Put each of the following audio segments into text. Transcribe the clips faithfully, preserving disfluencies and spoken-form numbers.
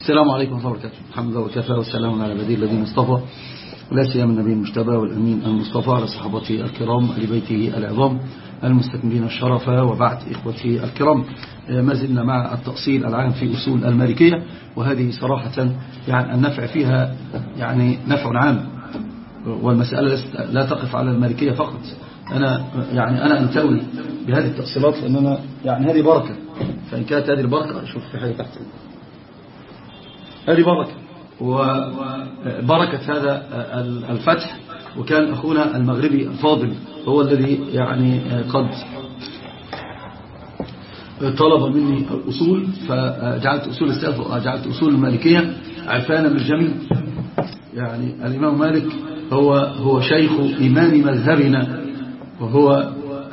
السلام عليكم ورحمة الله وبركاته. الحمد لله وكفى والسلام على عباده الذين اصطفى، لا سيما النبي المجتبى والأمين المصطفى على صحابته الكرام آل بيته العظام المستكملين الشرف. وبعد إخوتي الكرام، ما زلنا مع التأصيل العام في أصول المالكية، وهذه صراحة يعني النفع فيها يعني نفع عام، والمسألة لا تقف على المالكية فقط. أنا يعني أنا أنتوي بهذه التأصيلات لأن أنا يعني هذه بركة، فإن كانت هذه البركة شوف في حاجة تحت، هذه بركة وبركة هذا الفتح. وكان أخونا المغربي الفاضل هو الذي يعني قد طلب مني الأصول، فجعلت أصول السلف وجعلت أصول المالكية عرفانا بالجميع. يعني الإمام مالك هو هو شيخ إمام مذهبنا، وهو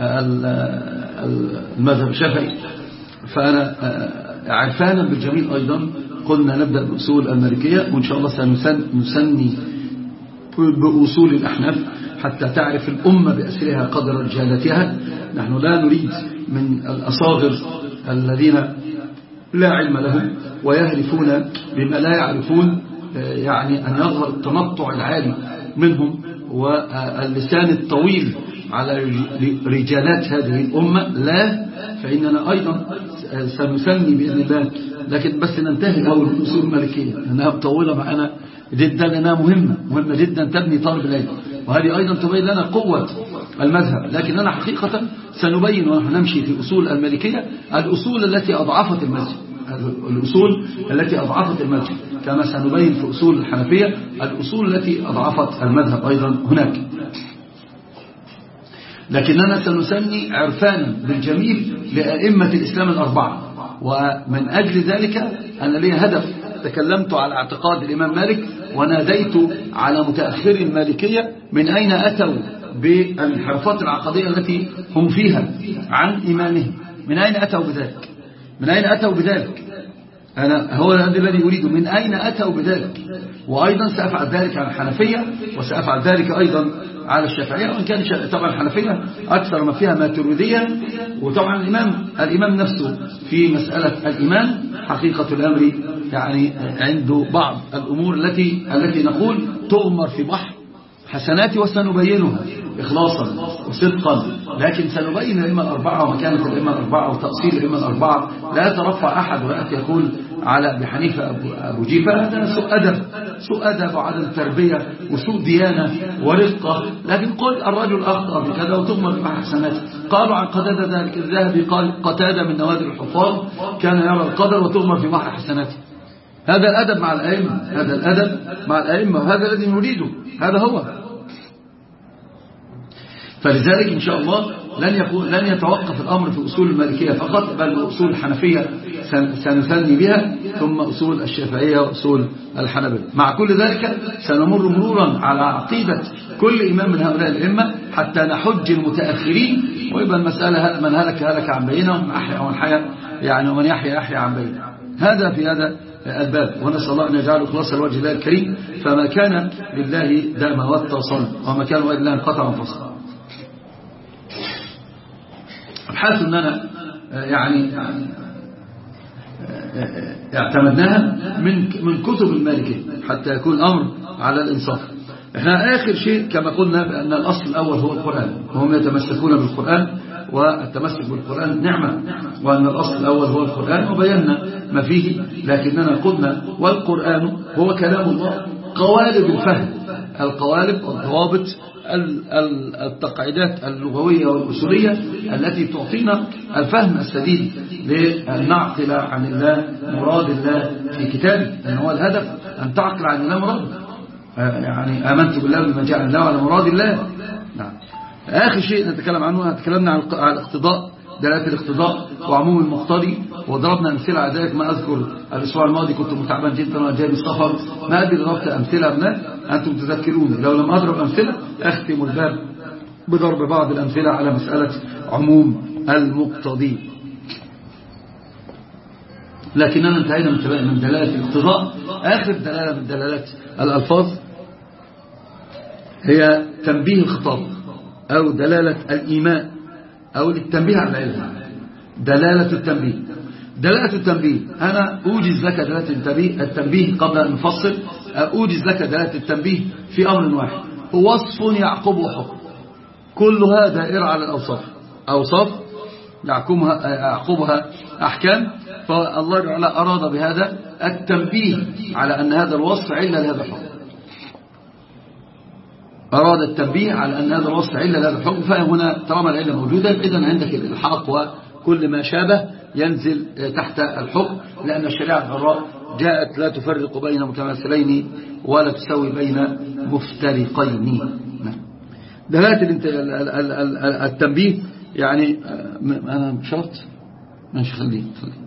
المذهب الشافعي، فأنا عرفانا بالجميع أيضا. قلنا نبدأ بأصول المالكية، وإن شاء الله سنسني بأصول الأحناف حتى تعرف الأمة بأسرها قدر رجالتها. نحن لا نريد من الأصاغر الذين لا علم لهم ويهرفون بما لا يعرفون يعني أن يظهر التنطع العالي منهم واللسان الطويل على رجالات هذه الأمة. لا، فإننا أيضا سنسني بإذن الله، لكن بس ننتهي أول من أصول المالكية لأنها مطولة معنا جدا، لأنها مهمة مهمة جدا تبني طالب العلم، وهذه أيضا تبين لنا قوة المذهب. لكن أنا حقيقة سنبين ونحن نمشي في أصول المالكية الأصول التي أضعفت المذهب، الأصول التي أضعفت المذهب، كما سنبين في أصول الحنفية الأصول التي أضعفت المذهب أيضا هناك. لكننا سنسمي عرفانا بالجميل لأئمة الإسلام الأربعة، ومن أجل ذلك أنا لي هدف. تكلمت على اعتقاد الإمام مالك وناديت على متأخر المالكية من أين أتوا بالانحرافات العقدية التي هم فيها عن إمامهم، من أين أتوا بذلك من أين أتوا بذلك أنا هو هذا الذي أريده، من أين أتوا بذلك. وأيضا سأفعل ذلك على الحنفية، وسأفعل ذلك أيضا على الشافعية، وإن كان طبعا الحنفية أكثر ما فيها ماتريدية. وطبعا الإمام الإمام نفسه في مسألة الإيمان حقيقة الأمر يعني عنده بعض الأمور التي التي نقول تغمر في بحر حسنات، وسنبينها إخلاصا وصدقا. لكن سنبين الأئمة الأربعة ومكانة الأئمة الأربعة وتأصيل الأئمة الأربعة. لا يترفع أحد ويأتي يقول على أبي حنيفة أبو, أبو جيفة هذا سوء أدب سوء أدب وعدم تربية وسوء ديانة ورقة. لكن قل الرجل أخطأ بكذا وتغمر في بحر حسنات. قالوا عن قتادة ذلك الذهبي قال قتادة من نوادر الحفاظ كان يرى القدر وتغمر في بحر حسنات. هذا الأدب مع الأئمة، هذا الأدب مع الأئمة، وهذا الذي نريده، هذا هو. فلذلك إن شاء الله لن يكون لن يتوقف الأمر في أصول المالكية فقط، بل أصول الحنفية سنثني بها، ثم أصول الشافعية وأصول الحنبلة. مع كل ذلك سنمر مرورا على عقيدة كل إمام من هؤلاء الأئمة حتى نحج المتأخرين، ويبقى المسألة من هلك هلك عن بينه، ومن أحيا ومن حيا يعني ومن يحيا يحيا عن بينه. هذا في هذا الباب، ونسأل الله أن يجعله خلاص الوجه الله الكريم. فما كان لله دام واتصل، وما كان غير الله انقطع وانفصل. أبحاث أننا يعني اعتمدناها من من كتب المالكية حتى يكون الأمر على الإنصاف. احنا آخر شيء كما قلنا بأن الأصل الأول هو القرآن، وهم يتمسكون بالقرآن، والتمسك بالقرآن نعمة، وأن الأصل الأول هو القرآن، وبينا ما فيه. لكننا قلنا والقرآن هو كلام الله، قوالب الفهم، القوالب والضوابط، التقعيدات اللغوية والأصولية التي تعطينا الفهم السديد لأن نعقل عن الله مراد الله في كتابه، لأن هو الهدف أن تعقل عن الله مراد. يعني آمنت بالله بما جاء الله على مراد الله. نعم. آخر شيء نتكلم عنه، تكلمنا عن الاقتضاء، دلالة الاقتضاء وعموم المقتضي، وضربنا أمثلة على ذلك. ما أذكر الأسبوع الماضي كنت متعبا جدا وجاي بالسفر، ما أدري ضربت أمثلة أبناء أنتم تذكرون. لو لم أضرب أمثلة أختم الباب بضرب بعض الأمثلة على مسألة عموم المقتضي. لكننا انتهينا من دلالة الاقتضاء. آخر دلالة من دلالات الألفاظ هي تنبيه الخطاب، أو دلالة الإيماء، أو للتنبيه على العلم، دلالة التنبيه. دلالة التنبيه، أنا أوجز لك دلالة التنبيه, التنبيه قبل أن نفصل. أوجز لك دلالة التنبيه في أمر واحد، هو وصف يعقبه حكم، كلها دائرة على الأوصاف، أوصاف يعقبها, يعقبها أحكام. فالله تعالى أراد بهذا التنبيه على أن هذا الوصف علة لهذا الحكم، أراد التنبيه على أن هذا الوصف علة لهذا الحكم. فهنا طالما العلة موجودة إذن عندك الإلحاق وكل ما شابه ينزل تحت الحكم، لأن الشريعة الحراء جاءت لا تفرق بين متماثلين ولا تسوي بين مفترقين. دلالة التنبيه يعني أنا شرط ماشي خليه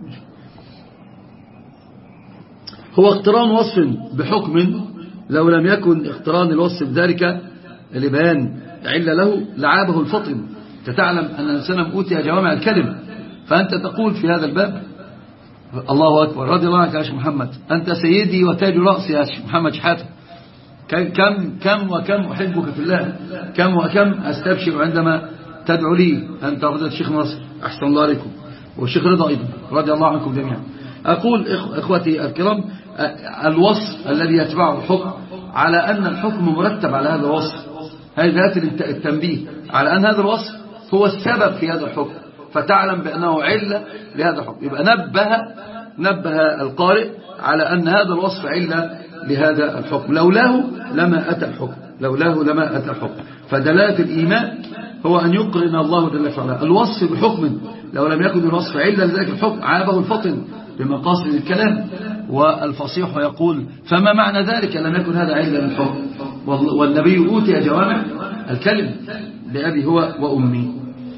هو اقتران وصف بحكم لو لم يكن اقتران الوصف بذلك لبيان علة له لعابه الفطن. تتعلم أن الإنسان أوتي جوامع الكلم، فأنت تقول في هذا الباب الله أكبر رضي الله عنك يا شيخ محمد، أنت سيدي وتاج رأسي يا شيخ محمد شحاتة، كم كم وكم أحبك في الله، كم وكم أستبشر عندما تدعو لي أنت فضيلة الشيخ ناصر أحسن الله عليكم، والشيخ رضا أيضا رضي الله عنكم جميعا. أقول إخوتي الكرام الوصف الذي يتبعه الحكم على أن الحكم مرتب على هذا الوصف، هذه ذات التنبيه على أن هذا الوصف هو السبب في هذا الحكم، فتعلم بأنه علة لهذا الحكم. يبقى نبه نبه القارئ على أن هذا الوصف علة لهذا الحكم، لولاه لما أتى الحكم، لولاه لما أتى الحكم. فدلالة الإيمان هو أن يقرن الله جل وعلا الوصف بحكم لو لم يكن الوصف علة لذلك الحكم عابه الفطن بمقاصد الكلام. والفصيح يقول فما معنى ذلك لم يكن هذا علة للحكم، والنبي أوتي جوامع الكلم بأبي هو وأمي.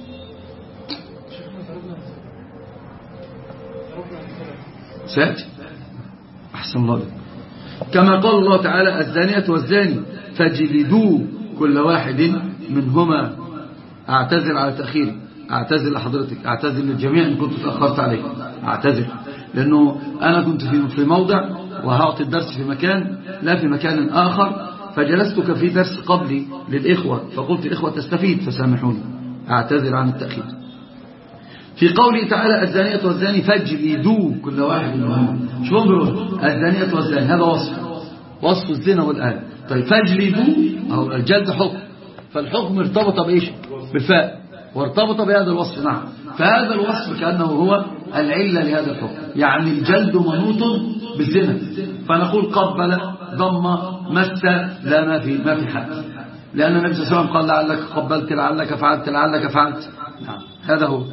سأتي أحسن الله. كما قال الله تعالى الزانية والزاني فاجلدوا كل واحد منهما. أعتذر على تأخيري، أعتذر لحضرتك، أعتذر للجميع إن كنت تأخرت عليك، أعتذر لأنه أنا كنت في موضع وهعطي الدرس في مكان لا في مكان آخر، فجلستك في درس قبلي للإخوة فقلت الإخوة تستفيد فسامحوني، أعتذر عن التأخير. في قوله تعالى الزانية والزاني فاجلدوا كل واحد منهما. شو انظروا الزانية والزاني هذا وصف وصف الزنا والآن. طيب فاجلدوا أو الجلد حكم، فالحكم ارتبط بإيش؟ بالفاء، وارتبط بهذا الوصف. نعم، فهذا الوصف كأنه هو العلة لهذا الحكم، يعني الجلد منوط بالزنا، فنقول قبل ضم مس لا ما في ما في حد، لأن النبي صلى الله عليه وسلم قال لعلك قبلت لعلك فعلت لعلك فعلت. نعم هذا هو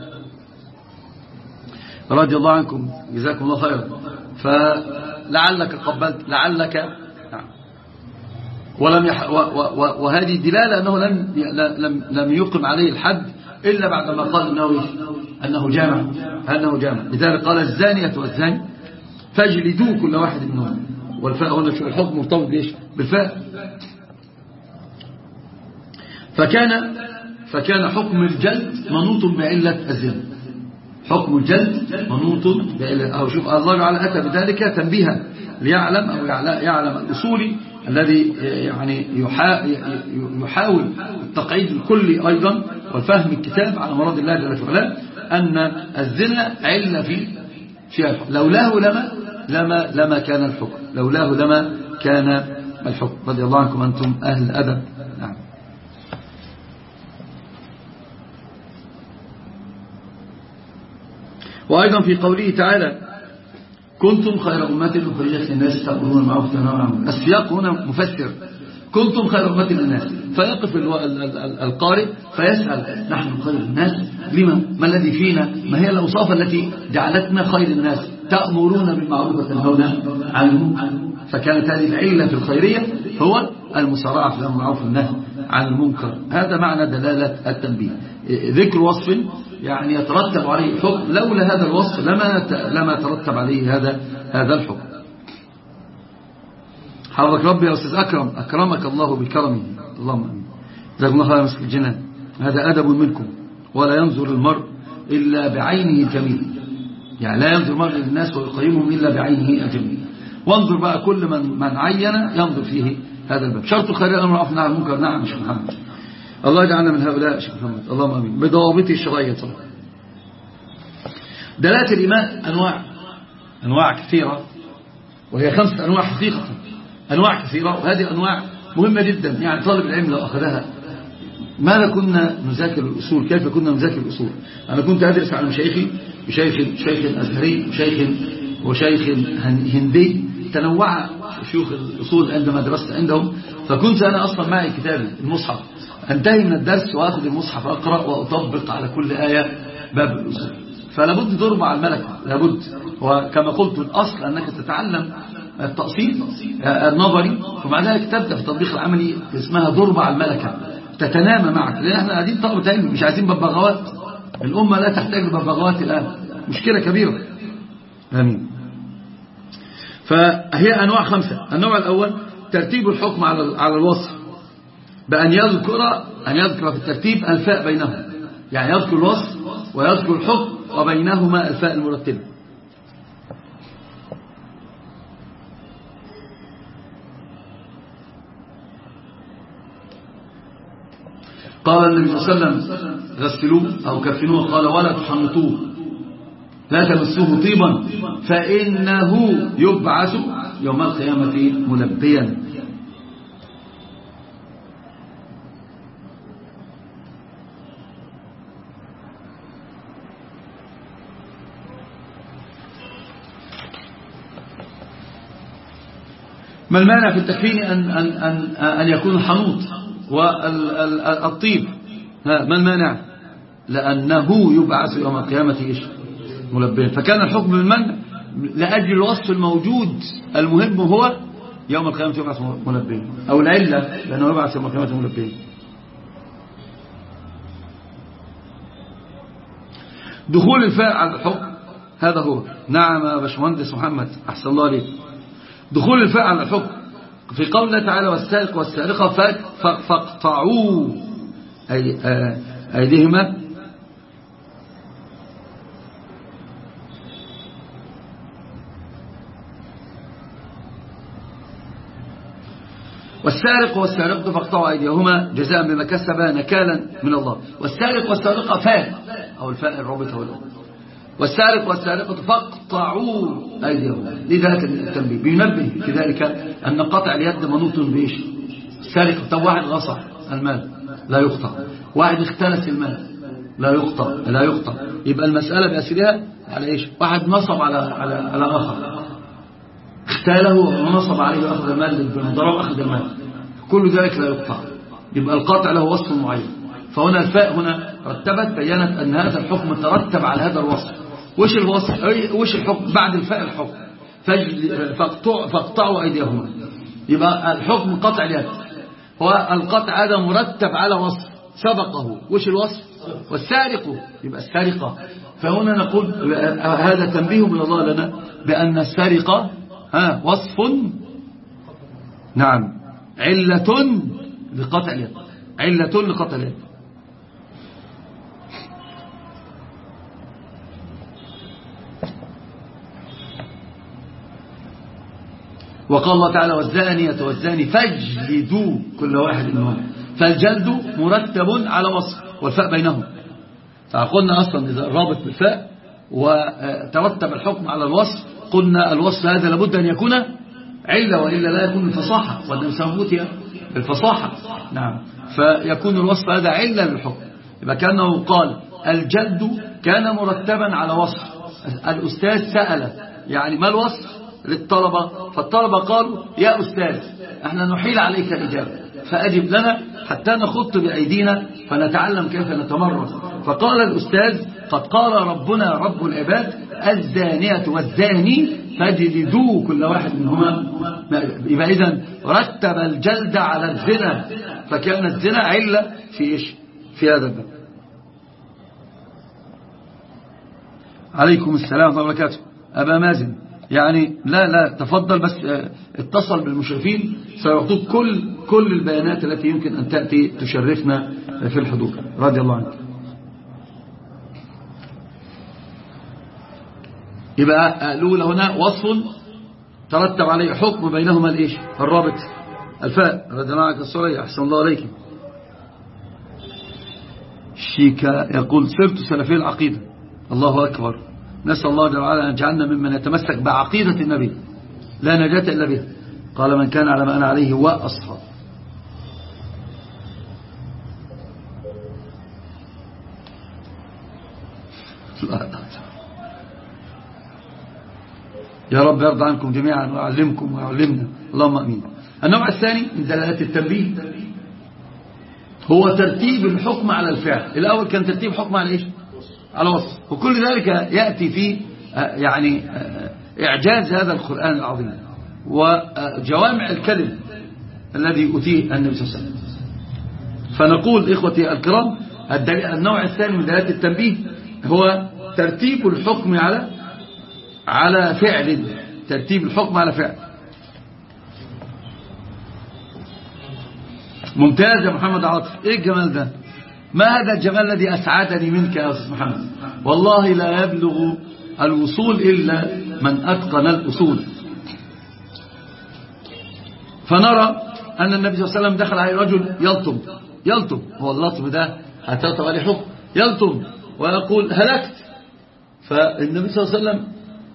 رضي الله عنكم جزاكم الله خيرا. فلعلك قبلت لعلك نعم. ولم يح... و... و... وهذه دلالة أنه لم لم لم يقم عليه الحد إلا بعدما قال أنه أنه جامع أنه جامع. لذلك قال الزانية والزاني فاجلدوا كل واحد منهم، والفاء هنا في الحكم مرتبط بإيش؟ بالفاء. فكان فكان حكم الجلد منوط بعلة الزنا، حكم الجلد منوط بعلة. أو شوف الله تعالى أتى بذلك تنبيها ليعلم أو يعلم الأصولي الذي يعني يحاول التقعيد الكلي أيضا والفهم الكتاب على مراد الله جل وعلا أن الزنا علة في في الحكم، لولاه لما لما لما كان الحكم، لولاه لما كان الحكم. رضي الله عنكم أنتم أهل الأدب. نعم. وأيضا في قوله تعالى كنتم خير أمة أخرجت للناس تأمرون بالمعروف وتنهون عن المنكر. السياق هنا مفسر كنتم خير أمة للناس، فيقف القارئ فيسأل نحن خير الناس لما؟ ما الذي فينا؟ ما هي الأوصاف التي جعلتنا خير الناس؟ تأمرون بالمعروف وتنهون عن المنكر. فكانت هذه العلة في الخيرية هو المسارعة في المعروف والنهي عن المنكر. هذا معنى دلالة التنبيه، ذكر وصف يعني يترتب عليه حكم، لولا هذا الوصف لما لما ترتب عليه هذا هذا الحكم. حفظك ربي يا أستاذ أكرم، أكرمك الله بكرمه، اللهم أمين. جزاكم الله خيرا مسك الجنان. هذا أدب منكم، ولا ينظر المرء إلا بعينه الجميل، يعني لا ينظر المرء للناس ويقيمهم إلا بعينه الجميل. وانظر بقى كل من من عين ينظر فيه هذا الباب. شرط الخير الأمر بالمعروف والنهي عن المنكر. نعم يا شيخ محمد، الله يجعلنا من هؤلاء يا شيخ محمد، اللهم امين، بضوابطه الشرعيه طبعا. دلالة الإيمان أنواع أنواع كثيرة، وهي خمسة أنواع حقيقة، أنواع كثيرة، وهذه الأنواع مهمة جدا. يعني طالب العلم لو أخذها، ماذا كنا نذاكر الأصول؟ كيف كنا نذاكر الأصول؟ أنا كنت أدرس على مشايخي، شيخ شيخ أزهري وشيخ وشيخ هندي، تنوع شيوخ الأصول عندما درست عندهم. فكنت أنا أصلا معي كتابي المصحف، أنتهي من الدرس وأخذ المصحف أقرأ وأطبق على كل آية باب الأصول. فلابد ضرب على الملكة، لابد. وكما قلت الأصل أنك تتعلم التأصيل النظري، ومع ذلك تبدأ في التطبيق العملي اسمها ضرب على الملكة، تتنامى معك، لأن احنا قاعدين طلبة علم مش عايزين ببغاوات. الأمة لا تحتاج لببغاوات الآن، مشكلة كبيرة. آمين. فهي أنواع خمسة. النوع الأول ترتيب الحكم على على الوصف بأن يذكر أن يذكر في الترتيب الفاء بينهم، يعني يذكر الوصف ويذكر الحكم وبينهما الفاء المرتبة. قال النبي صلى الله عليه وسلم غسلوه أو كفنوه، قال ولا تحنطوه، لا تمسوه طيبا فإنه يبعث يوم القيامة ملبيا. ما المانع في التكفين أن, أن, أن, أن يكون الحنوط والطيب؟ ما المانع؟ لأنه يبعث يوم القيامة إيش؟ ملبيا. فكان الحكم بالمنع لأجل الوصف الموجود المهم هو يوم القيامة يبعث ملبيا، أو العلة لأنه يبعث يوم القيامة ملبيا. دخول الفاء على الحكم هذا هو. نعم يا باشمهندس محمد، أحسن الله عليك. دخول الفاء على الحكم في قول الله تعالى والسارق والسارقة فاقطعوا أي أيديهما، والسارق والسارقة فاقطعوا أيديهما جزاء بما كسبا نكالا من الله. والسارق والسارقة فاء أو الفاء الرابطة والأول، والسارق والسارقة فاقطعوا أيديهما. لذلك التنبيه بينبه في ذلك أن قطع اليد منوط بإيش؟ السارق. طب واحد غصب المال لا يقطع، واحد اختلس المال لا يقطع لا يقطع يبقى المسألة بأسرها على إيش؟ واحد نصب على على على آخر، اختاله ونصب عليه وأخذ المال بالضرب، أخذ المال، كل ذلك لا يقطع. يبقى القطع له وصف معين. فهنا الفاء هنا رتبت بيانت أن هذا الحكم ترتب على هذا الوصف. وش الوصف؟ وش الحكم بعد الفاء؟ الحكم فاقطعوا أيديهما. يبقى الحكم قطع اليد، هو القطع هذا مرتب على وصف سبقه. وش الوصف؟ والسارق، يبقى السارقة. فهنا نقول هذا تنبيه من الله لنا بأن السارقة ها وصف، نعم، علة لقطع اليد، علة لقطع اليد. وقال الله تعالى والزانية والزاني فاجلدوا كل واحد منهم. فالجلد مرتب على وصف والفاء بينهم. فقلنا أصلا إذا الرابط بالفاء وترتب الحكم على الوصف، قلنا الوصف هذا لابد أن يكون علة، وإلا لا يكون الفصاحة، وأنه سنبوتها بالفصاحة. نعم. فيكون الوصف هذا علة للحكم. يبقى كأنه قال الجلد كان مرتبا على وصف. الأستاذ سأل يعني ما الوصف للطلبة، فالطلبة قالوا يا أستاذ احنا نحيل عليك الإجابة فأجب لنا حتى نخط بأيدينا فنتعلم كيف نتمرن. فقال الأستاذ قد قال ربنا رب العباد الزانية والزاني فاجلدوا كل واحد منهما. يبقى إذن رتب الجلد على الزنا، فكان الزنا علة في إيش؟ في هذا الباب. عليكم السلام ورحمة الله وبركاته. أبا مازن يعني لا لا تفضل، بس اتصل بالمشرفين سيعطوك كل كل البيانات التي يمكن أن تأتي تشرفنا في الحضور رضي الله عنك. يبقى الأولى هنا وصف ترتب عليه حكم بينهما الإيش؟ الرابط الفاء. رضي الله عنك الصلاة، أحسن الله عليك. شيكا يقول صرت سلفي العقيدة. الله أكبر، نسأل الله جل وعلا أن يجعلنا ممن يتمسك بعقيدة النبي لا نجاة إلا به. قال من كان على ما أنا عليه وأصحاب. يا رب يرضى عنكم جميعا ويعلمكم ويعلمنا اللهم أمين. النوع الثاني من دلالات التنبيه هو ترتيب الحكم على الفعل. الأول كان ترتيب حكم على إيش؟ على وصف. وكل ذلك يأتي في يعني إعجاز هذا القرآن العظيم وجوامع الكلم الذي أتيه النبي صلى الله عليه وسلم. فنقول إخوتي الكرام النوع الثاني من دلالات التنبيه هو ترتيب الحكم على على فعل. ترتيب الحكم على فعل. ممتاز يا محمد عاطف. ايه الجمال ده؟ ما هذا الجمال الذي أسعدني منك يا أستاذ محمد؟ والله لا يبلغ الوصول إلا من أتقن الأصول. فنرى أن النبي صلى الله عليه وسلم دخل عليه رجل يلطم يلطم هو اللطم ده هتلطم عليه حكم يلطم ويقول هلكت. فالنبي صلى الله عليه وسلم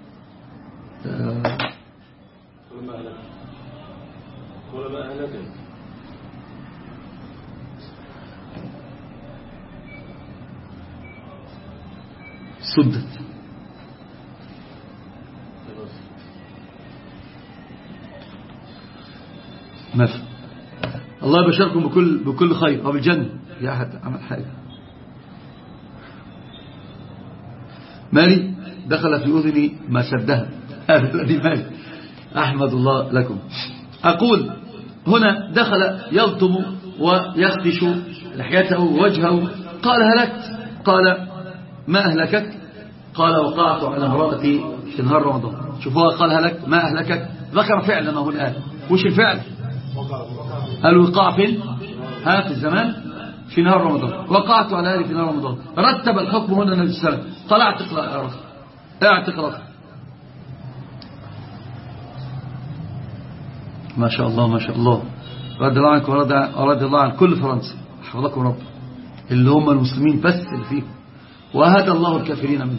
سدت. ما في. الله يبشركم بكل بكل خير وبالجنة. يا أحد عمل حاجة مالي دخل في أذني ما سدها هذا الذي مالي. أحمد الله لكم. أقول هنا دخل يلطم ويخدش لحيته ووجهه. قال هلكت. قال ما أهلكك؟ قال وقعت على امرأتي في نهار رمضان. شوفوا قال هلكت ما أهلكك. ذكر فعلا ما هو الآن. وش الفعل؟ الوقاع فين؟ ها في الزمان في نهار رمضان. وقعت على هذه في نهار رمضان. رتب الحكم هنا النبي صلى الله عليه وسلم. قال اعتق رأسك اعتق رأسك. ما شاء الله ما شاء الله. رضي الله عنك ورضي الله عن كل فرنسا. حفظكم رب. اللي هم المسلمين بس اللي فيهم وهدى الله الكافرين منه.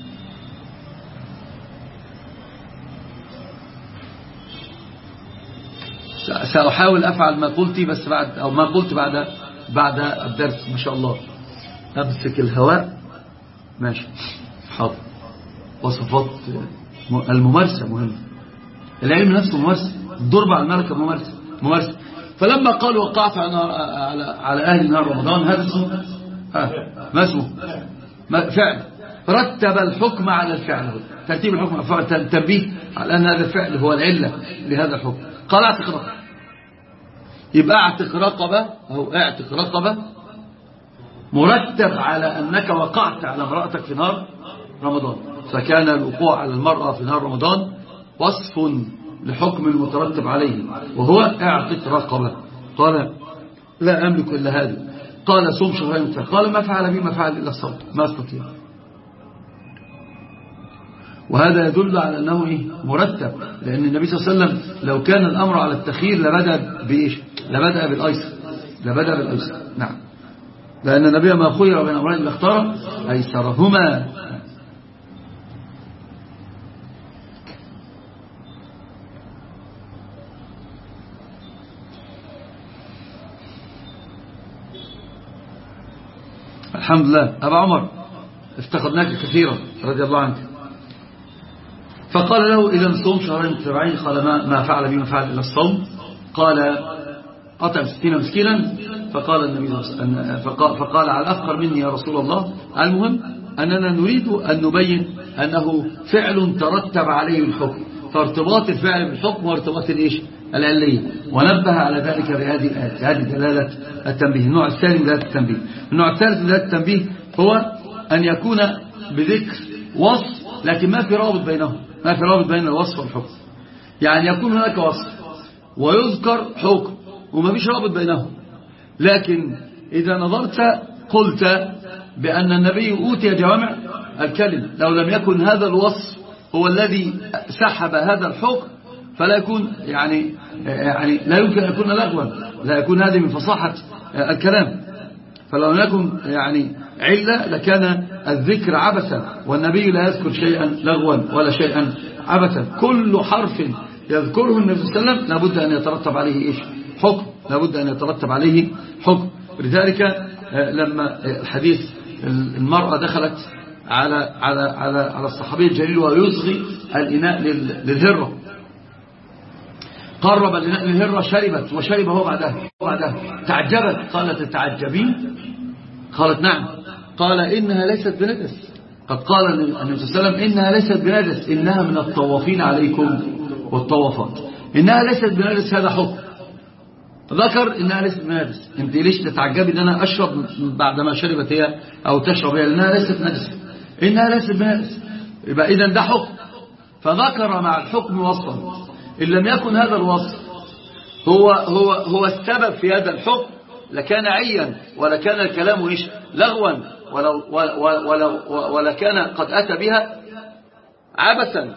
سأحاول أفعل ما قلت بس بعد أو ما قلت بعد بعد الدرس. ما شاء الله. أمسك الهواء ماشي حاضر. وصفات الممارسة مهمة. العلم نفسه ممارسة. الضرب على الملكة ممارسة ممارسة. فلما قالوا وقعت على على على أهل نهار رمضان هذا اسمه ما اسمه فعل. رتب الحكم على الفعل. ترتيب الحكم تنبيه على أن هذا الفعل هو العلة لهذا الحكم. قال اعتق رقبة. يبقى اعتق رقبة أو اعتق رقبة مرتب على أنك وقعت على امرأتك في نهار رمضان. فكان الوقوع على المرأة في نهار رمضان وصف لحكم المترتب عليه وهو اعتق رقبة. قال لا أملك إلا هذا. قال صوم شهرين. قال ما فعل بي ما فعل إلا الصوم ما استطيع. وهذا يدل على أنه إيه؟ مرتب. لأن النبي صلى الله عليه وسلم لو كان الأمر على التخيير لبدأ بإيش؟ لبدأ بالأيسر لبدأ بالأيسر. نعم. لأن النبي ما خير بين أمرين اختار أيسرهما. الحمد لله. أبا عمر افتقدناك كثيرا رضي الله عنك. فقال له إذا صوم شهرين متتابعين. قال ما, ما فعل بي ما فعل إلا الصوم. قال أطعم ستين مسكينا. فقال النبي فقال, فقال على أفقر مني يا رسول الله. المهم أننا نريد أن نبين أنه فعل ترتب عليه الحكم. فارتباط الفعل بالحكم وارتباط الإيش العلية. ونبه على ذلك بهذه الآية. هذه دلالة التنبيه. النوع الثاني من دلالة التنبيه. النوع الثالث من دلالة التنبيه هو أن يكون بذكر وصف لكن ما في رابط بينهم. ما في رابط بين الوصف والحكم. يعني يكون هناك وصف ويذكر حكم وما فيش رابط بينهم. لكن إذا نظرت قلت بأن النبي أوتي جوامع الكلم. لو لم يكن هذا الوصف هو الذي سحب هذا الحكم فلا يكون يعني يعني لا يمكن أن يكون لغوا. لا يكون هذه من فصاحة الكلام. فلو لم يكن يعني علة لكان الذكر عبثا، والنبي لا يذكر شيئا لغوا ولا شيئا عبثا. كل حرف يذكره النبي صلى الله عليه وسلم لابد أن يترتب عليه إيش؟ حكم، لابد أن يترتب عليه حكم. لذلك لما الحديث المرأة دخلت على على على على الصحابي الجليل ويصغي الإناء للهرة، قرب الإناء للهرة، شربت وشرب هو بعدها بعدها تعجبت، قالت تعجبين؟ قالت نعم. قال إنها ليست بنجس، قد قال النبي صلى الله عليه وسلم إنها ليست بنجس، إنها من الطوافين عليكم والطوافات. إنها ليست بنجس هذا حكم، ذكر إنها ليست بنجس. أنت ليش تتعجبي إن أنا أشرب بعدما شربت هي أو تشرب هي؟ لأنها ليست نجس، إنها ليست بنجس، يبقى إذن ده حكم. فذكر مع الحكم وصفا، إن لم يكن هذا الوصف هو هو هو السبب في هذا الحكم لكان عيا، ولكان الكلام إيش؟ لغوا، ولو ولو ولكان قد أتى بها عبثا،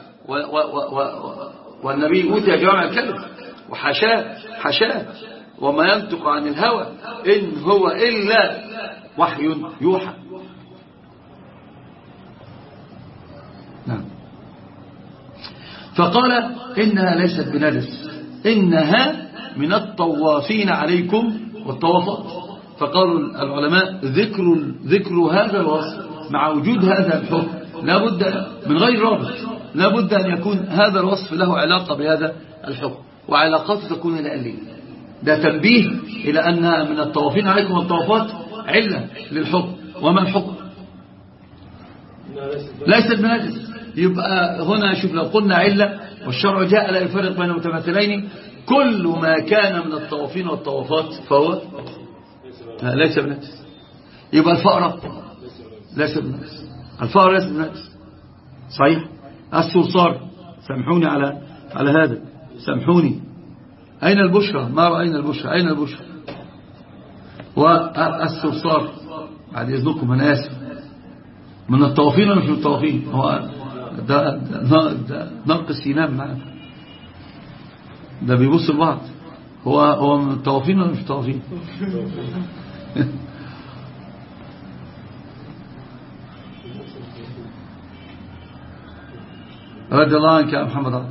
والنبي أوتي جوامع الكلم وحشاه حشاه وما ينطق عن الهوى إن هو إلا وحي يوحى. نعم. فقال إنها ليست بنجس، إنها من الطوافين عليكم والطوافات. فقالوا العلماء ذكر ذكر هذا الوصف مع وجود هذا الحكم لا بد من غير رابط، لا بد أن يكون هذا الوصف له علاقة بهذا الحكم، وعلاقاته تكون لأليه. ده تنبيه إلى أن من الطوافين عليكم والطوافات علة للحكم. وما الحكم؟ ليست بنجس. يبقى هنا شوف، لو قلنا علة والشرع جاء لا يفرق بين متماثلين، كل ما كان من الطوافين والطوافات فهو ليس بنجس. يبقى الفأرة ليس بنجس، الفأرة ليس بنجس، صحيح. الصرصار، سامحوني على على هذا، سامحوني. أين البشرى؟ ما رأينا البشرى، أين البشرى؟ والصرصار بعد إذنكم أنا آسف، من الطوافين ولا مش من الطوافين؟ هو ده, ده, ده ناقص ينام معنا، ده بيبص لبعض. هو هو من الطوافين ولا مش من الطوافين؟ رضي الله عنك يا محمد عبد.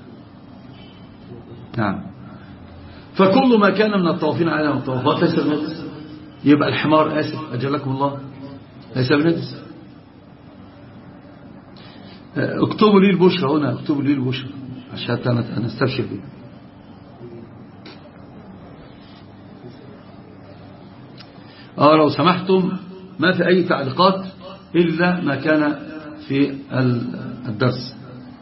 نعم. فكل ما كان من الطوافين على الطوافات ليس بنجس. يبقى الحمار، آسف أجلكم الله، ليس بنجس. اكتبوا لي البشرى هنا، اكتبوا لي البشرى عشان أنا استبشر بيه. اه لو سمحتم ما في أي تعليقات إلا ما كان في الدرس.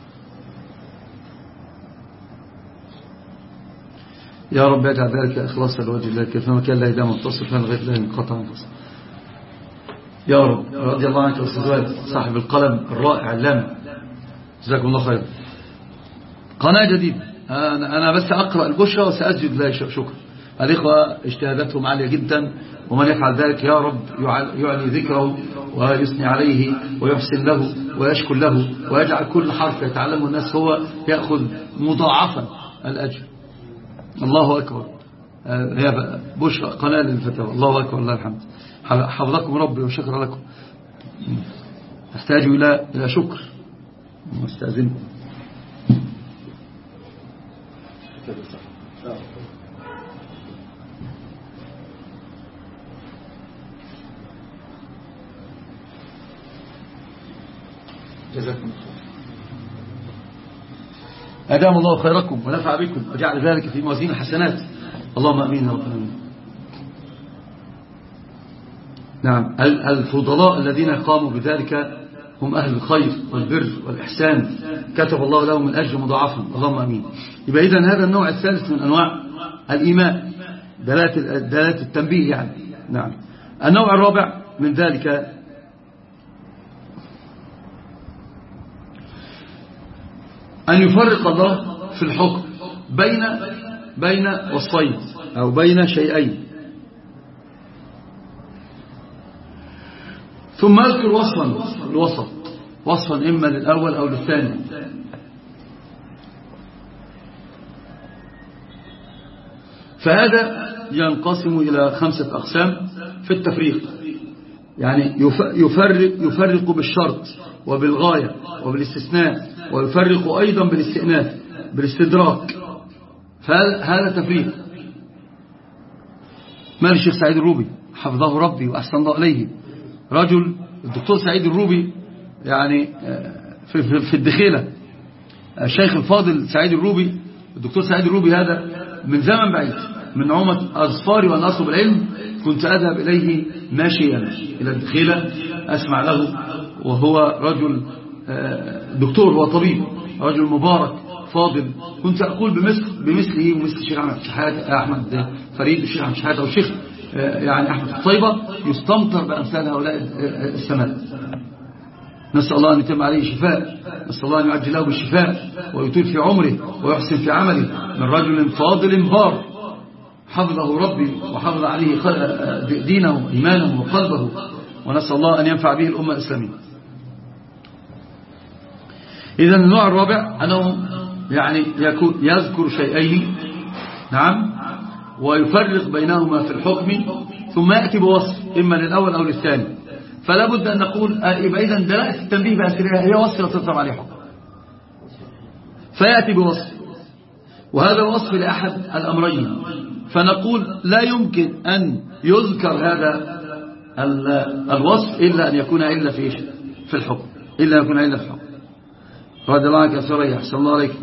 يا رب يجعل ذلك إخلاصا لوجه الله، كيفما كان لا يدام متصل فان غير لا ينقطع متصل. يا رب. رضي الله عنك أستاذ وائل صاحب القلم الرائع اللامع، جزاكم الله خير. قناة جديدة، أنا أنا بس أقرأ البشرى وسأسجد لله شكرا. الإخوة اجتهاداتهم عالية جدا، ومن يفعل ذلك يا رب يعلي ذكره ويثني عليه ويحسن له ويشكر له، ويجعل كل حرف يتعلمه الناس هو يأخذ مضاعفا الأجر. الله أكبر. يا بشرى قناة للفتاوى. الله أكبر، الله الحمد. حفظكم ربي وشكر لكم. نحتاج إلى إلى شكر. مستأذنكم. جزاكم الله. أدام الله خيركم ونفع بكم وجعل ذلك في موازين الحسنات. اللهم أمين يا رب العالمين. نعم. الفضلاء الذين قاموا بذلك هم أهل الخير والبر والإحسان، كتب الله لهم من أجر مضاعفا. اللهم أمين. يبقى إذن هذا النوع الثالث من أنواع الإيمان، دلالة التنبيه يعني. نعم. النوع الرابع من ذلك أن يفرق الله في الحكم بين بين وصفين أو بين شيئين، ثم يذكر وصفا الوسط، وصفا إما للأول أو للثاني. فهذا ينقسم إلى خمسة أقسام في التفريق. يعني يفرق, يفرق بالشرط وبالغاية وبالاستثناء، ويفرق أيضا بالاستئناف بالاستدراك، فهذا تفريق. مال الشيخ سعيد الروبي حفظه ربي وأحسن الله إليه، رجل الدكتور سعيد الروبي يعني في, في, في الدخيلة، الشيخ الفاضل سعيد الروبي، الدكتور سعيد الروبي هذا من زمن بعيد، من عمر أظفاري وأن أطلب العلم كنت أذهب إليه ماشيا إلى الدخيلة أسمع له، وهو رجل دكتور، هو طبيب، رجل مبارك فاضل، كنت أقول بمثل بمثله ومثل الشيخ أحمد شحاتة، أحمد فريد الشيخ أحمد شحاتة والشيخ يعني أحمد الطيبة يستمطر بأمثال هؤلاء السماء. نسأل الله أن يتم عليه شفاء، نسأل الله أن يعجل له بالشفاء ويطيل في عمره ويحسن في عمله، من رجل فاضل بار حفظه ربي وحفظ عليه دينه إيمانه وقلبه، ونسأل الله أن ينفع به الأمة الإسلامية. إذن النوع الرابع أنه يعني يذكر شيئين، نعم، ويفرق بينهما في الحكم ثم يأتي بوصف إما للأول أو للثاني، فلا بد أن نقول إذن دلالة التنبيه بأسرها هي وصف يترتب عليه حكم، فيأتي بوصف، وهذا وصف لأحد الأمرين، فنقول لا يمكن أن يذكر هذا الوصف إلا أن يكون إلا في في الحكم، إلا أن يكون إلا في الحكم. رضي الله عنك يا سوريا، أحسن الله عليك.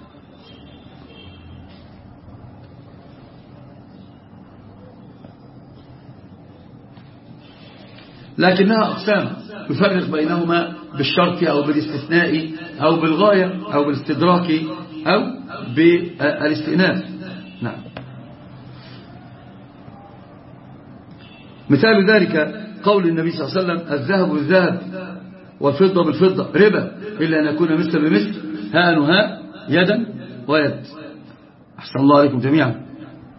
لكنها أقسام يفرق بينهما بالشرط أو بالاستثناء أو بالغاية أو بالاستدراك أو بالاستئناف. نعم. مثال ذلك قول النبي صلى الله عليه وسلم: الذهب بالذهب والفضة بالفضة ربا إلا أن يكون مثل بمثل هاء وهاء يدا ويد. أحسن الله عليكم جميعا.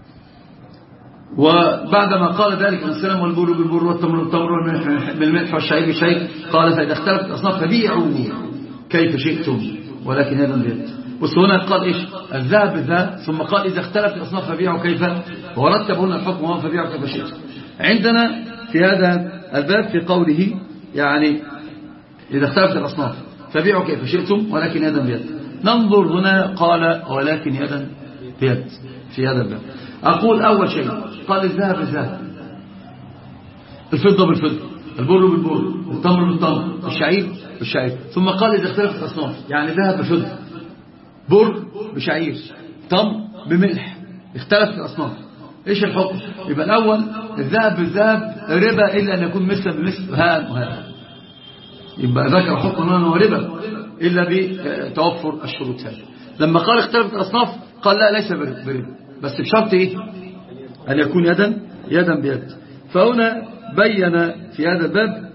وبعدما قال ذلك النبي صلى الله عليه وسلم: والبر بالبر والتمر بالتمر بالملح والشعير بالشعير، قال: فإذا اختلفت الأصناف فبيعوا كيف شئتم ولكن يدا بيد. بص هنا قال إيش؟ الذهب بالذهب، ثم قال: إذا اختلفت الأصناف فبيعوا كيف، ورتب هنا الحكم وهو فبيعوا كيف شئتم. عندنا في هذا الباب في قوله يعني إذا اختلفت الأصناف فبيعوا كيف شئتم ولكن يدا بيد، ننظر هنا قال ولكن يدا بيد في هذا الباب. أقول أول شيء قال الذهب بالذهب، الفضة بالفضة، البر بالبر، التمر بالتمر، الشعير بالشعير، ثم قال إذا اختلفت الأصناف يعني ذهب بفضة، بر بشعير، تمر بملح، اختلفت الأصناف، إيش الحكم؟ يبقى الأول الذهب بالذهب ربا إلا أن يكون مثل بمثل هذا وهذا، يبقى ذكر حكم أنه ربا إلا بتوفر الشروط هذه. لما قال اختلفت الأصناف قال لا ليس بربا، بس بشرط إيه؟ أن يكون يدا يدا بيد. فهنا بين في هذا الباب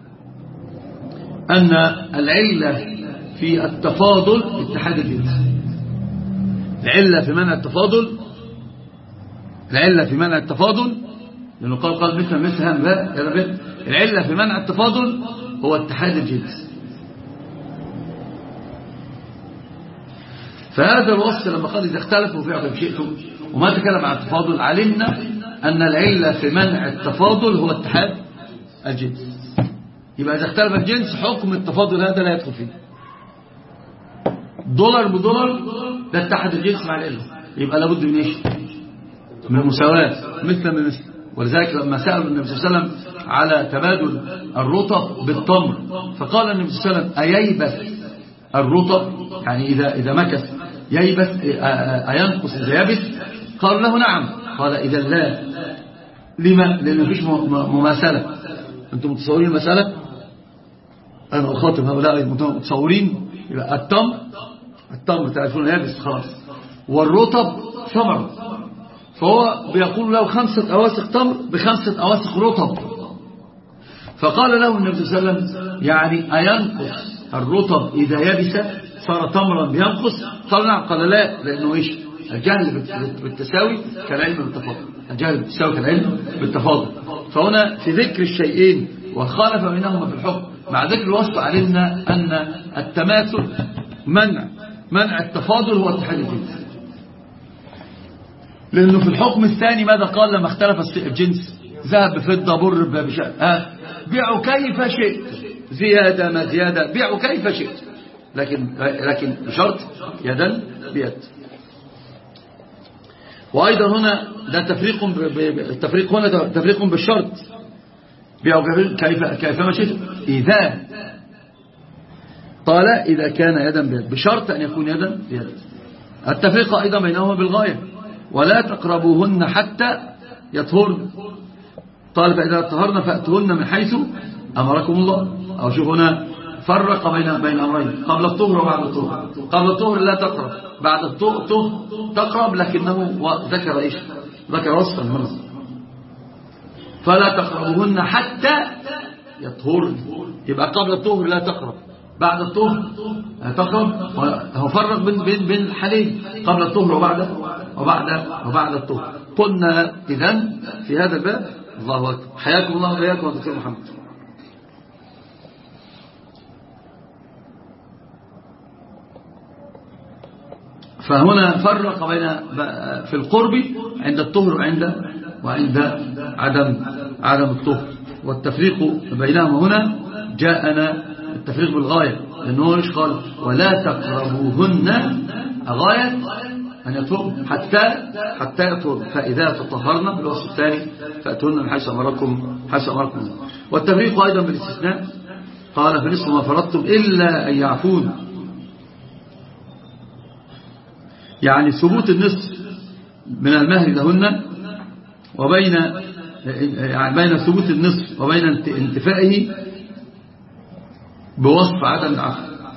أن العلة في التفاضل اتحاد الجنس، العلة في منع التفاضل، العلة في منع التفاضل لأنه قال قال مثل مثل هذا، العلة في منع التفاضل هو اتحاد الجنس. فهذا الوصف لما قال إذا اختلفوا فيها كيف شئتم وما تكلم عن التفاضل، علمنا أن العلة في منع التفاضل هو اتحاد الجنس. يبقى إذا اختلف الجنس حكم التفاضل هذا لا يدخل فيه، دولار بدولار ده اتحد الجنس مع العلة، يبقى لابد من ايش؟ من المساواة مثل من مثل. ولذلك لما سألوا النبي صلى الله عليه وسلم على تبادل الرطب بالتمر فقال النبي صلى الله عليه وسلم أييبس الرطب، يعني إذا إذا مكث ييبس أينقص إذا يبس؟ قال له نعم. قال إذا لا. لما؟ لأن مفيش مماثلة. أنتم متصورين المسألة؟ أنا أخاطب هؤلاء المتصورين. يبقى التمر التمر تعرفون يابس خلاص، والرطب ثمر، فهو بيقول له خمسة أواسق تمر بخمسة أواسق رطب. فقال له النبي صلى الله عليه وسلم يعني أينقص الرطب إذا يبس صار تمرا بينقص؟ قال نعم. قال لا، لأنه إيش؟ الجهل بالتساوي كالعلم بالتفاضل، الجهل بالتساوي كالعلم بالتفاضل. فهنا في ذكر الشيئين وخالف بينهما في الحكم مع ذكر الوصف علمنا أن التماثل منع منع التفاضل هو اتحاد الجنس. لأنه في الحكم الثاني ماذا قال لما اختلف الجنس؟ ذهب بفضة بر بشاء آه بيعوا كيف شئت، زيادة ما زيادة، بيعوا كيف شئت، لكن لكن بشرط يدا بيد. وأيضا هنا ده تفريق التفريق هنا تفريق بالشرط، بيعوا كيف كيفما شئت إذا قال إذا كان يدا بيد، بشرط أن يكون يدا بيد. التفريق أيضا بينهما بالغاية، ولا تقربوهن حتى يطهرن، قال فإذا طهرن فأتوهن من حيث أمركم الله. أو شوف هنا فرق بين بين أمرين، قبل الطهر وبعد الطهر. قبل الطهر لا تقرب، بعد الطهر تقرب، لكنه ذكر إيش؟ ذكر وصفا هنا، فلا تقربوهن حتى يطهرن، يبقى قبل الطهر لا تقرب، بعد الطهر تقرب. هو فرق بين بين بين الحالين، قبل الطهر وبعد وبعد وبعد الطهر. قلنا إذن في هذا الباب. الله أكبر، حياكم الله وإياكم دكتور محمد. فهنا فرق بين في القرب عند الطهر وعند وعند عدم عدم الطهر، والتفريق بينهما هنا جاءنا التفريق بالغاية، لأنه إيش قال؟ ولا تقربوهن، غاية أن يطهر حتى حتى يطهر، فإذا تطهرن بالوصف الثاني فأتوهن من حيث أمركم حيث أمركم. والتفريق أيضا بالاستثناء، قال فنصف ما فرضتم إلا أن يعفون، يعني ثبوت النصف من المهر لهن، وبين يعني بين ثبوت النصف وبين انتفائه بوصف عدم العفو.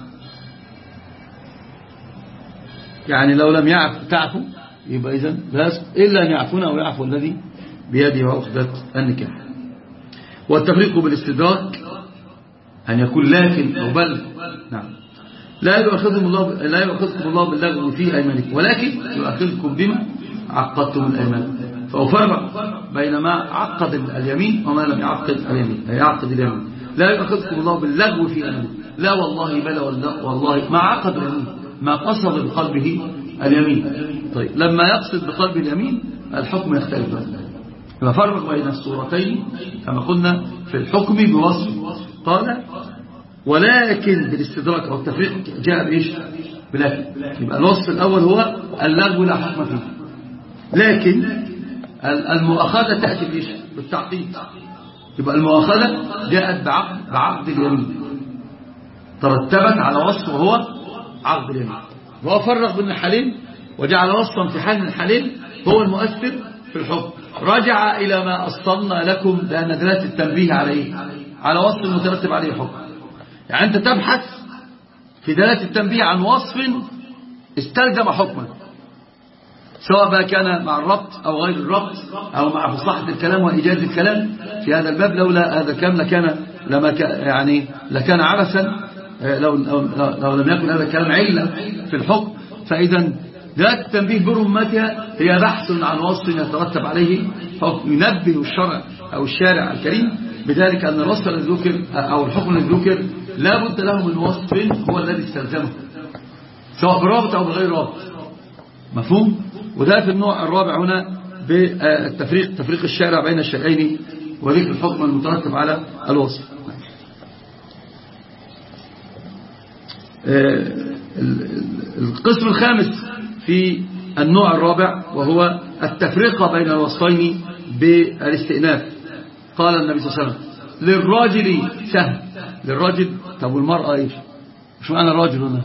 يعني لو لم يعف تعفو يبقى إذن بس إلا أن يعفون أو يعفو الذي بيده عقدة النكاح. والتفريق بالاستدراك أن يكون لكن أو بل، نعم، لا يؤاخذكم الله لا يؤاخذكم الله باللغو في أيمانكم، ولكن يؤاخذكم بما عقدتم الأيمان. فأفرق بين ما عقد اليمين وما لم يعقد اليمين يعقد اليمين. لا يؤاخذكم الله باللغو في أيمانكم، لا والله بلا والله ما عقد اليمين، ما قصد بقلبه اليمين. طيب لما يقصد بقلب اليمين الحكم يختلف. ففرق بين الصورتين كما قلنا في الحكم بوصف، قال ولكن بالاستدراك أو التفريق جاء بإيش؟ بلكن. يبقى الوصف الأول هو اللغو لا حكم فيه، لكن المؤاخذة تأتي بإيش؟ بالتعقيد. يبقى المؤاخذة جاءت بعقد, بعقد اليمين، ترتبت على وصف وهو عقد اليمين. وهو فرق بين الحالين وجعل وصفا في حال من الحالين هو المؤثر في الحكم. رجع إلى ما أصلنا لكم لأن دلالة التنبيه عليه على وصف المترتب عليه الحكم. يعني أنت تبحث في دلالة التنبيه عن وصف استلزم حكما، سواء بقى كان مع الربط أو غير الربط أو مع فصاحة الكلام وإيجاز الكلام. في هذا الباب لولا هذا الكلام لكان لما يعني لكان عبثا لو, لو, لو لم يكن هذا الكلام علة في الحكم. فإذا دلالة التنبيه برمتها هي بحث عن وصف يترتب عليه حكم، ينبه الشرع أو الشارع الكريم بذلك أن الوصف الذي ذكر أو الحكم الذي ذكر لا بد له من وصف هو الذي استلزمه، سواء برابط أو بغير رابط. مفهوم؟ وده في النوع الرابع هنا بالتفريق، تفريق الشارع بين الشيئين وذكر الحكم المترتب على الوصف. القسم الخامس في النوع الرابع وهو التفرقة بين الوصفين بالاستئناف. قال النبي صلى الله عليه وسلم للراجل سهم، للراجل. طب والمرأة ايش؟ مش معنى الراجل هنا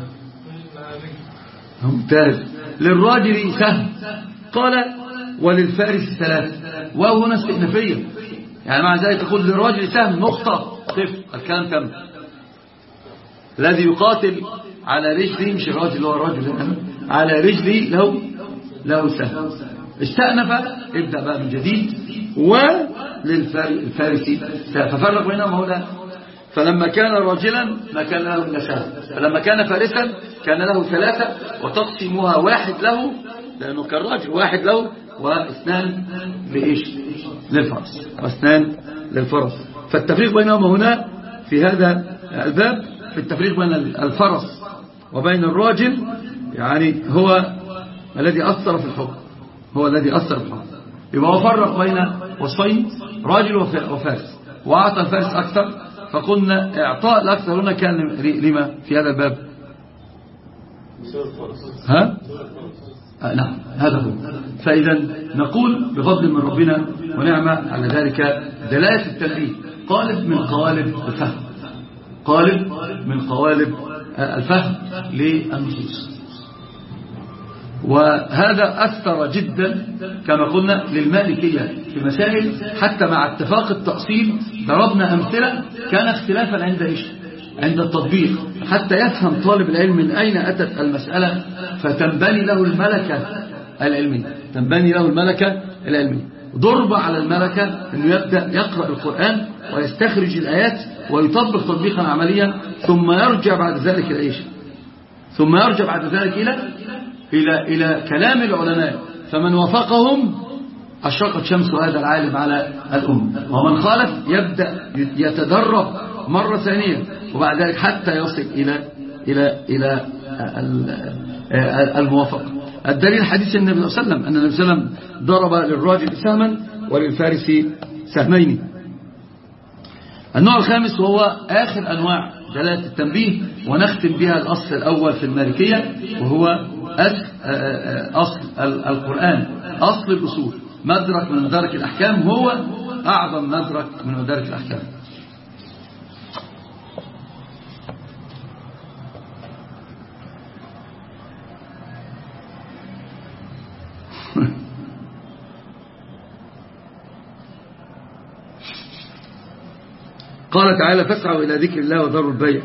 ممتاز. للراجل سهم، قال وللفارس ثلاث، وهو هنا استئنافية. يعني مع ذلك تقول للراجل سهم نقطة طف، الكلام تم. الذي يقاتل على رجلي، مش الراجل اللي هو الراجل على رجلي له له سهم. استأنف ابدأ بقى من جديد. وللفارس ففرق بينهم هنا. فلما كان راجلا ما كان له إلا سهم، فلما كان فارسا كان له ثلاثة، وتقسيمها واحد له لأنه كان راجل، واحد له واثنان لإيش؟ للفرس، واثنان للفرس. فالتفريق بينهم هنا في هذا الباب في التفريق بين الفرس وبين الراجل يعني هو الذي أثر في الحكم، هو الذي أثر في الحكم. يبقى هو فرق بين وصفين، راجل وفارس. وأعطى الفارس أكثر، فقلنا إعطاء الأكثر هنا كان لما في هذا الباب؟ ها؟ آه نعم هذا هو. فإذا نقول بفضل من ربنا ونعمة على ذلك دلالة التنبيه قالب من قوالب الفهم، قالب من قوالب الفهم للنصوص. وهذا أثر جدا كما قلنا للمالكية في مسائل، حتى مع اتفاق التأصيل ضربنا أمثلة كان اختلافا عند إيش؟ عند التطبيق، حتى يفهم طالب العلم من أين أتت المسألة فتنبني له الملكة العلمية، تنبني له الملكة العلمية. ضرب على الملكة أنه يبدأ يقرأ القرآن ويستخرج الآيات ويطبق تطبيقا عمليا، ثم يرجع بعد ذلك إلى إيش؟ ثم يرجع بعد ذلك إلى إلى إلى كلام العلماء، فمن وافقهم أشرقت شمس هذا العالم على الأمة، ومن خالف يبدأ يتدرب مرة ثانية وبعد ذلك حتى يصل إلى إلى إلى الموافقة. الدليل حديث النبي صلى الله عليه وسلم أن النبي صلى الله عليه وسلم ضرب للراجل سهما وللفارس سهمين. النوع الخامس وهو آخر أنواع دلالة التنبيه، ونختم بها الأصل الأول في المالكية، وهو أصل القرآن، أصل الأصول، مدرك من مدارك الأحكام، هو أعظم مدرك من مدارك الأحكام. قال تعالى فاسعوا إلى ذكر الله وذروا البيع.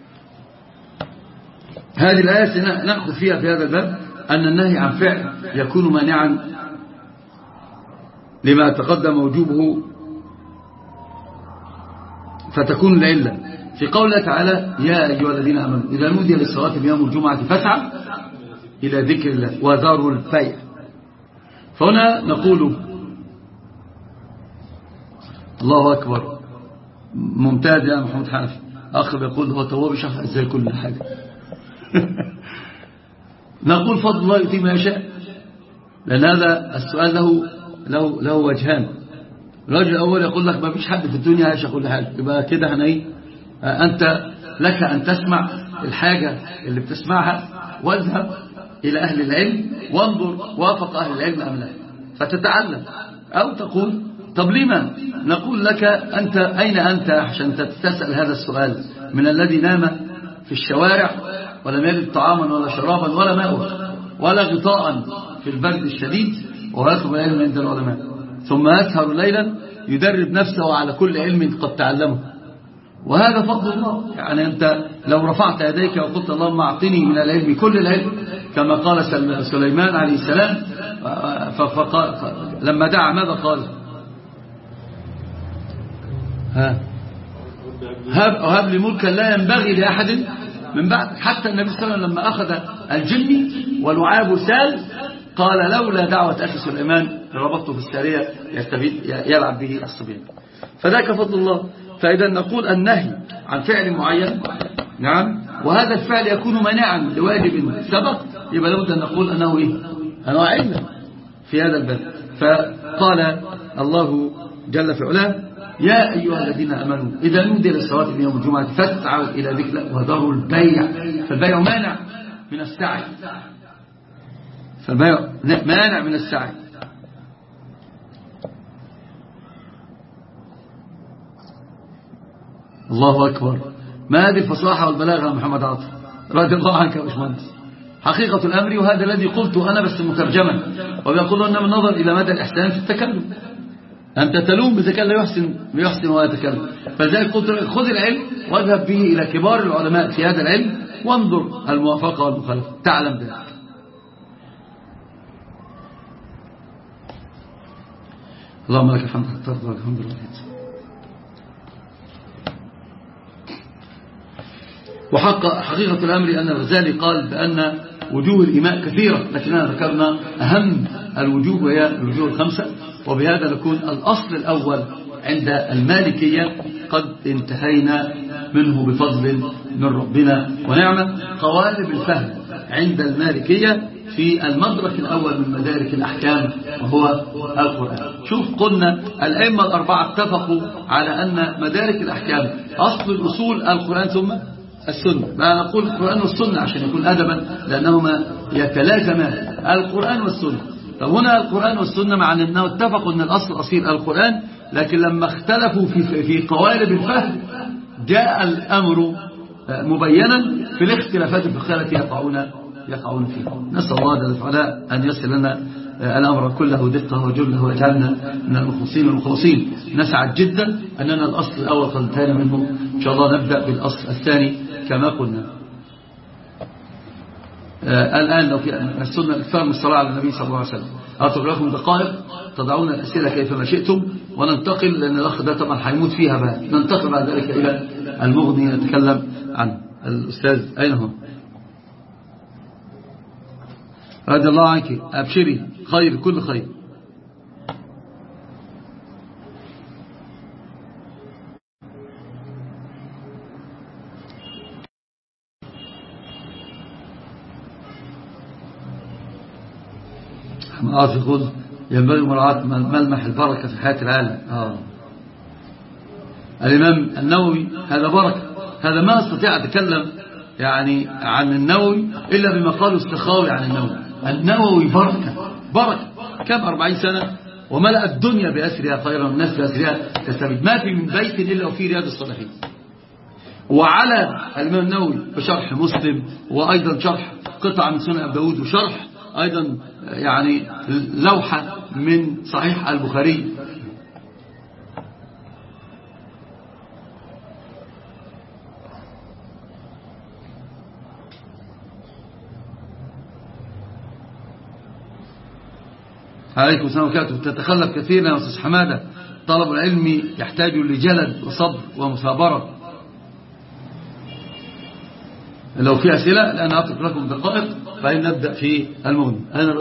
هذه الآية نأخذ فيها في هذا الباب أن النهي عن فعل يكون مانعا لما تقدم وجوبه، فتكون العلة في قوله تعالى يا أيها الذين آمنوا إذا نودي للصلاة من يوم الجمعة فاسعوا إلى ذكر الله وذروا البيع. فهنا نقول الله أكبر، ممتاز يا محمد حنفي. أخ يقول هو تواب شرح ازاي كل حاجة. نقول فضل الله يؤتي ما يشاء، لأن هذا السؤال له له له وجهان. الوجه الأول يقول لك ما فيش حد في الدنيا يشاء كل حاجة، يبقى كده احنا ايه؟ أنت لك أن تسمع الحاجة اللي بتسمعها واذهب إلى أهل العلم وانظر وافق أهل العلم أم لا فتتعلم، أو تقول طب لما؟ نقول لك أنت أين أنت عشان تسأل هذا السؤال من الذي نام في الشوارع ولم يجد طعاما ولا شرابا ولا ماء ولا غطاء في البرد الشديد ويطلب العلم عند العلماء، ثم يسهر ليلا يدرب نفسه على كل علم قد تعلمه، وهذا فضل الله. يعني أنت لو رفعت يديك وقلت اللهم أعطني من العلم كل العلم كما قال سليمان عليه السلام، فقال لما دعا ماذا قال؟ ها هب, هب لي ملكا لا ينبغي لأحد من بعد. حتى النبي صلى الله عليه وسلم لما أخذ الجن ولعاب سال قال لولا دعوة أخي سليمان ربطته في السارية يلعب به الصبيان. فذاك فضل الله. فإذا نقول النهي عن فعل معين، نعم، وهذا الفعل يكون مناعا لواجب سبق، يبقى لابد أن نقول أنه إيه؟ أنه علم في هذا الباب. فقال الله جل في علاه يا أيها الذين آمنوا إذا نودي للصلاة من يوم الجمعة فاسعوا إلى ذكر الله وذروا البيع. فالبيع مانع من السعي، فالبيع مانع من السعي. الله أكبر، ما هذه الفصاحة والبلاغة يا محمد عاطف رضي الله عنك يا باشمهندس. حقيقة الأمر وهذا الذي قلته أنا بس مترجما، ويقول أن من نظر إلى مدى الإحسان في التكلم. أنت تلوم إذا كان لا يحسن يحسن ويتكلم، فذلك قلت خذ العلم واذهب به إلى كبار العلماء في هذا العلم وانظر الموافقة والمخالفة تعلم ذلك. اللهم لك الحمد حتى ترضى الحمد لله. وحق حقيقة الأمر أن الغزالي قال بأن وجوه الإيماء كثيرة، لكننا ذكرنا أهم الوجوه وهي الوجوه الخمسة. وبهذا نكون الأصل الأول عند المالكية قد انتهينا منه بفضل من ربنا ونعمة. قوالب الفهم عند المالكية في المدرك الأول من مدارك الأحكام وهو القرآن. شوف قلنا الأئمة الأربعة اتفقوا على أن مدارك الأحكام أصل الأصول القرآن ثم السنة. ما نقول القرآن والسنة عشان يكون أدبا لأنهما يتلازمان، القرآن والسنة. طب هنا القرآن والسنة مع أنه اتفقوا أن الأصل أصيل القرآن، لكن لما اختلفوا في في قوالب الفهم جاء الأمر مبينا في الاختلافات الفقهية التي يقعون يقعون فيها. نسأل الله جل وعلا أن يسر لنا الأمر كله دقة وجله ويجعلنا من المخلصين والمخلصين. نسعد جدا أننا الأصل الأول قد انتهينا منه، إن شاء الله نبدأ بالأصل الثاني كما قلنا. آه الآن لو في السنة الإكثار من الصلاة على النبي صلى الله عليه وسلم. أترك لكم دقائق تضعون الأسئلة كيفما شئتم وننتقل، لأن الأخ ده طبعا هيموت فيها بقى. ننتقل بعد ذلك إلى المغني نتكلم عنه. الأستاذ أين هو؟ رضي الله عنك، أبشري خير كل خير. حماقات يقول ينبغي مراعاة ملمح البركة في حياة العالم. آه. الإمام النووي هذا بركة، هذا ما أستطيع أتكلم يعني عن النووي إلا بما قاله السخاوي عن النووي. النووي بركة بركة، كم أربعين سنة وملأ الدنيا بأسرها خيرا والناس بأسرها تستفيد. ما في من بيت إلا وفي رياض الصالحين. وعلى الإمام النووي بشرح مسلم، وأيضا شرح قطعة من سنن أبي داود، وشرح أيضا يعني لوحة من صحيح البخاري. عليكم السلام وبركاته. تتخلف كثيرا يا أستاذ حمادة، طلب العلم يحتاج لجلد وصبر ومثابرة. لو في أسئلة الآن أترك لكم دقائق فإن نبدأ في المغني.